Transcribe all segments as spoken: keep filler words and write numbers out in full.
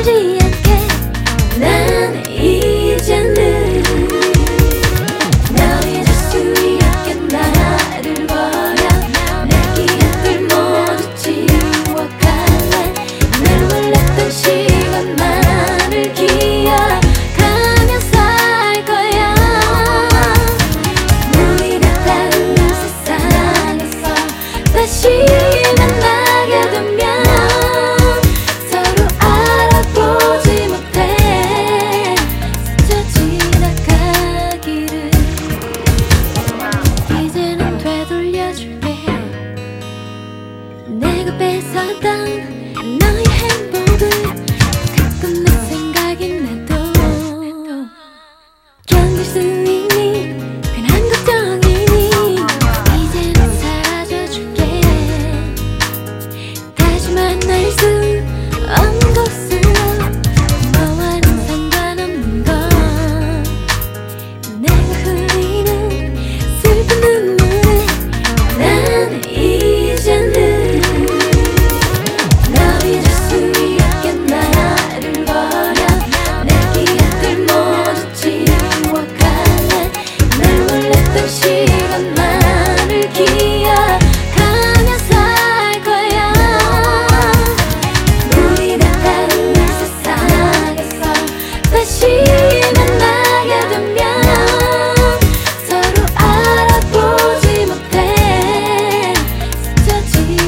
아프지 않게 난 이제는 너의 수 있게 나를 버려 내 기억들 모두 지워갈래 날 몰랐던 시간만을 기억하며 살 거야 우리가 다른 세상에서 다시 만나게 되면 내가 뺏어던 너의 행복을 가끔 내 생각이 나도 견딜 수 있니 괜한 걱정이니 이제는 사라져줄게 다시 만날 수 없는 곳으로 너와는 상관없는 건 내가 흘리는 슬픈 눈물에 난 이제는 시간만을 기억하며 살 거야 우리가 다른 세상에서 다시 만나게 되면 서로 알아보지 못해 스쳐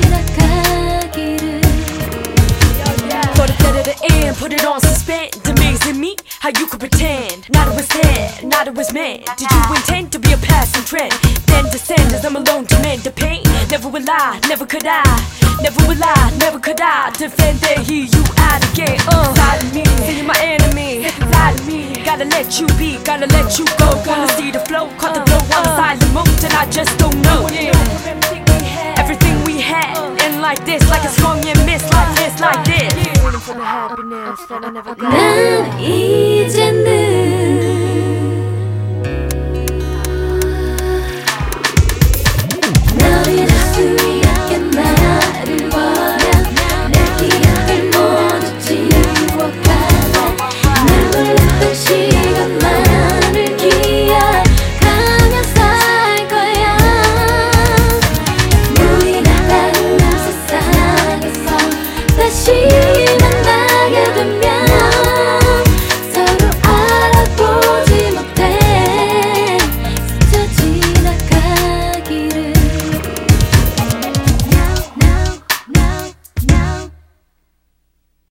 지나가기를 Put it at the end, put it on suspend. Amazing me, how you could pretend not it was there, not it was meant. Did you intend to be a passing trend? Then descend as I'm alone to mend the pain. Never will I, never could I, never will I, never could I defend and hear you out again. Uh, inside of me, say you're my enemy. Inside of me, gotta let you be, gotta let you go. Wanna see the flow, caught the glow on the silent mode, and I just don't know. Everything we had, and like this, like a song and miss, like this, like this. Waiting for the happiness that I never got.